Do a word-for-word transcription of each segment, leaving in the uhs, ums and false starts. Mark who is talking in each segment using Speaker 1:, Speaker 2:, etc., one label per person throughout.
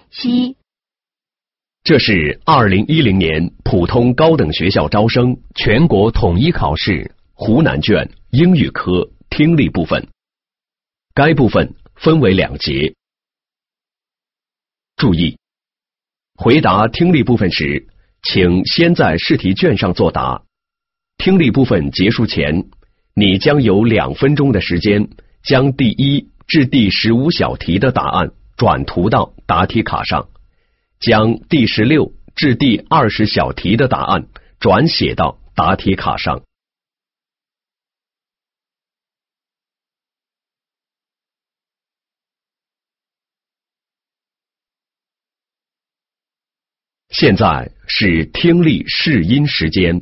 Speaker 1: 七。
Speaker 2: 这是二零一零年普通高等学校招生全国统一考试湖南卷英语科听力部分。该部分分为两节。注意，回答听力部分时，请先在试题卷上作答。听力部分结束前，你将有两分钟的时间，将第一至第十五小题的答案转涂到答题卡上，将第十六至第二十小题的答案转写到答题卡上。现在是听力试音时间。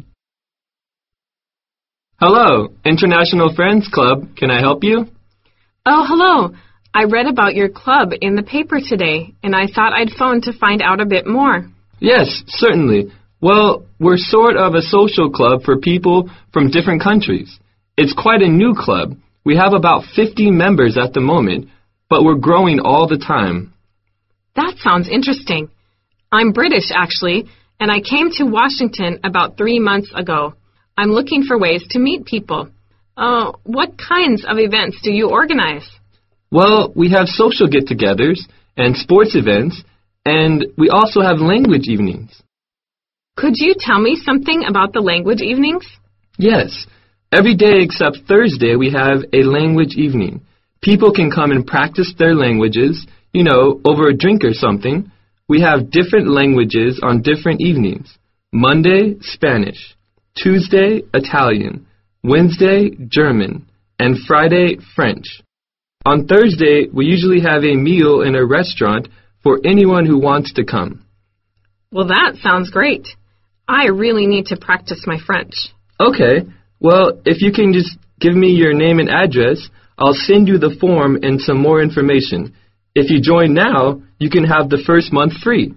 Speaker 3: Hello, International Friends Club. Can I help you?
Speaker 4: Oh, hello. I read about your club in the paper today, and I thought I'd phone to find out a bit more.
Speaker 3: Yes, certainly. Well, we're sort of a social club for people from different countries. It's quite a new club. We have about fifty members at the moment, but we're growing all the time.
Speaker 4: That sounds interesting. I'm British, actually, and I came to Washington about three months ago. I'm looking for ways to meet people. Uh, what kinds of events do you organize?
Speaker 3: Well, we have social get-togethers and sports events, and we also have language evenings.
Speaker 4: Could you tell me something about the language evenings?
Speaker 3: Yes. Every day except Thursday, we have a language evening. People can come and practice their languages, you know, over a drink or something. We have different languages on different evenings. Monday, Spanish. Tuesday, Italian. Wednesday, German. And Friday, French. On Thursday, we usually have a meal in a restaurant for anyone who wants to come.
Speaker 4: Well, that sounds great. I really need to practice my French.
Speaker 3: Okay. Well, if you can just give me your name and address, I'll send you the form and some more information. If you join now, you can have the first month free.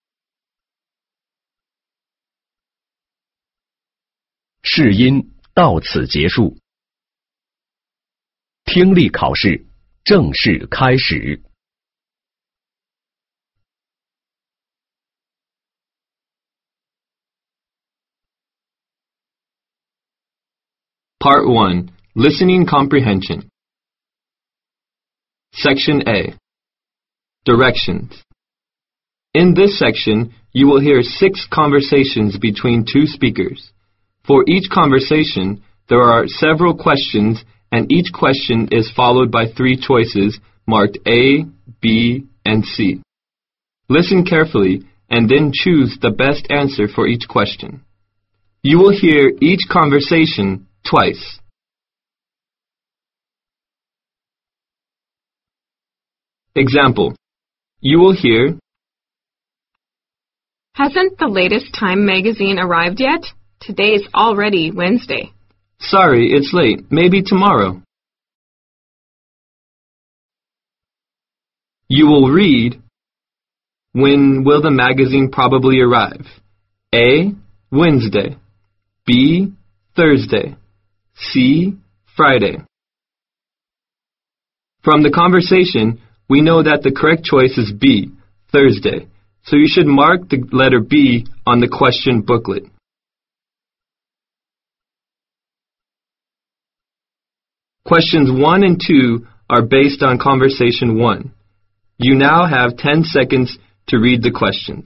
Speaker 2: 试音到此结束，听力考试正式开始。
Speaker 3: Part one. Listening Comprehension. Section A. Directions. In this section, you will hear six conversations between two speakers. For each conversation, there are several questions, and each question is followed by three choices marked A, B, and C. Listen carefully and then choose the best answer for each question. You will hear each conversation twice. Example. You will hear,
Speaker 4: Hasn't the latest Time magazine arrived yet? Today's already Wednesday.
Speaker 3: Sorry, it's late. Maybe tomorrow. You will read, When will the magazine probably arrive? A. Wednesday. B. Thursday. C. Friday. From the conversation, we know that the correct choice is B. Thursday. So you should mark the letter B on the question booklet. Questions one and two are based on conversation one. You now have ten seconds to read the questions.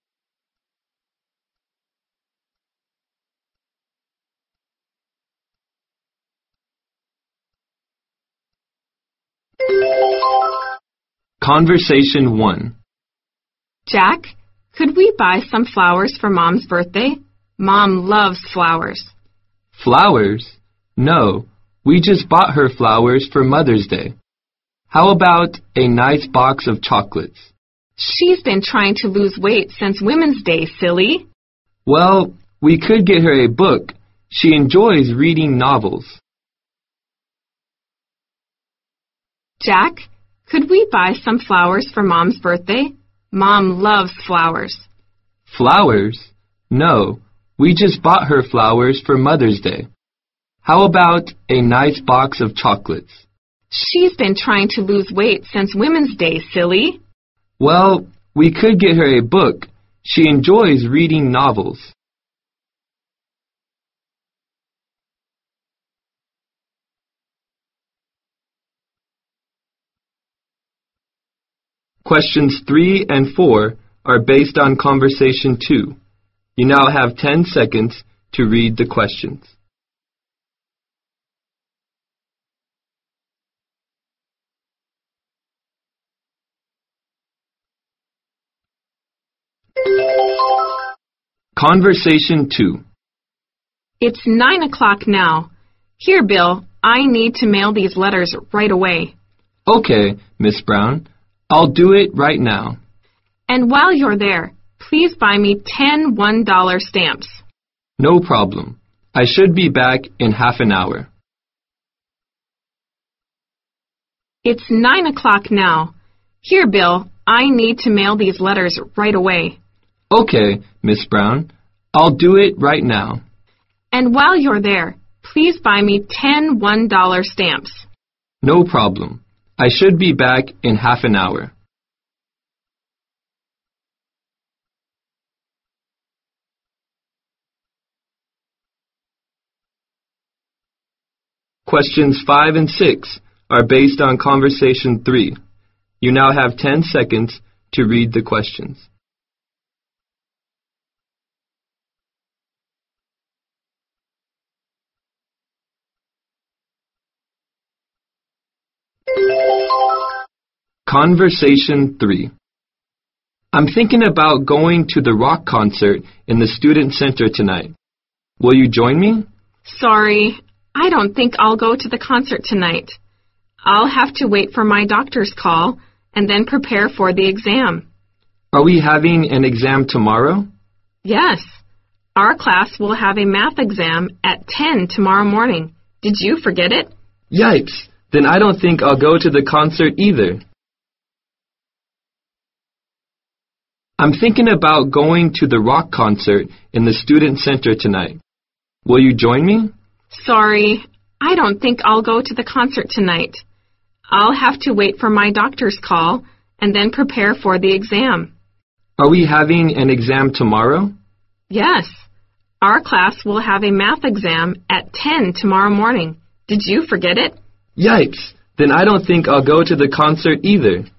Speaker 3: Conversation one.
Speaker 4: Jack, could we buy some flowers for Mom's birthday? Mom loves flowers.
Speaker 3: Flowers? No. We just bought her flowers for Mother's Day. How about a nice box of chocolates?
Speaker 4: She's been trying to lose weight since Women's Day, silly.
Speaker 3: Well, we could get her a book. She enjoys reading novels.
Speaker 4: Jack, could we buy some flowers for Mom's birthday? Mom loves flowers.
Speaker 3: Flowers? No. We just bought her flowers for Mother's Day. How about a nice box of chocolates?
Speaker 4: She's been trying to lose weight since Women's Day, silly.
Speaker 3: Well, We could get her a book. She enjoys reading novels. Questions three and four are based on conversation two. You now have ten seconds to read the questions. Conversation two.
Speaker 4: It's nine o'clock now. Here, Bill, I need to mail these letters right away.
Speaker 3: Okay, Miss Brown. I'll do it right now.
Speaker 4: And while you're there, please buy me ten one dollar stamps.
Speaker 3: No problem. I should be back in half an hour.
Speaker 4: It's nine o'clock now. Here, Bill, I need to mail these letters right away.
Speaker 3: Okay, Miss Brown. I'll do it right now.
Speaker 4: And while you're there, please buy me ten one dollar stamps.
Speaker 3: No problem. I should be back in half an hour. Questions five and six are based on conversation three. You now have ten seconds to read the questions. Conversation three. I'm thinking about going to the rock concert in the student center tonight. Will you join me?
Speaker 4: Sorry, I don't think I'll go to the concert tonight. I'll have to wait for my doctor's call and then prepare for the exam.
Speaker 3: Are we having an exam tomorrow?
Speaker 4: Yes. Our class will have a math exam at ten tomorrow morning. Did you forget it?
Speaker 3: Yikes! Then I don't think I'll go to the concert either. I'm thinking about going to the rock concert in the student center tonight. Will you join me?
Speaker 4: Sorry, I don't think I'll go to the concert tonight. I'll have to wait for my doctor's call and then prepare for the exam.
Speaker 3: Are we having an exam tomorrow?
Speaker 4: Yes. Our class will have a math exam at ten tomorrow morning. Did you forget it?
Speaker 3: Yikes! Then I don't think I'll go to the concert either.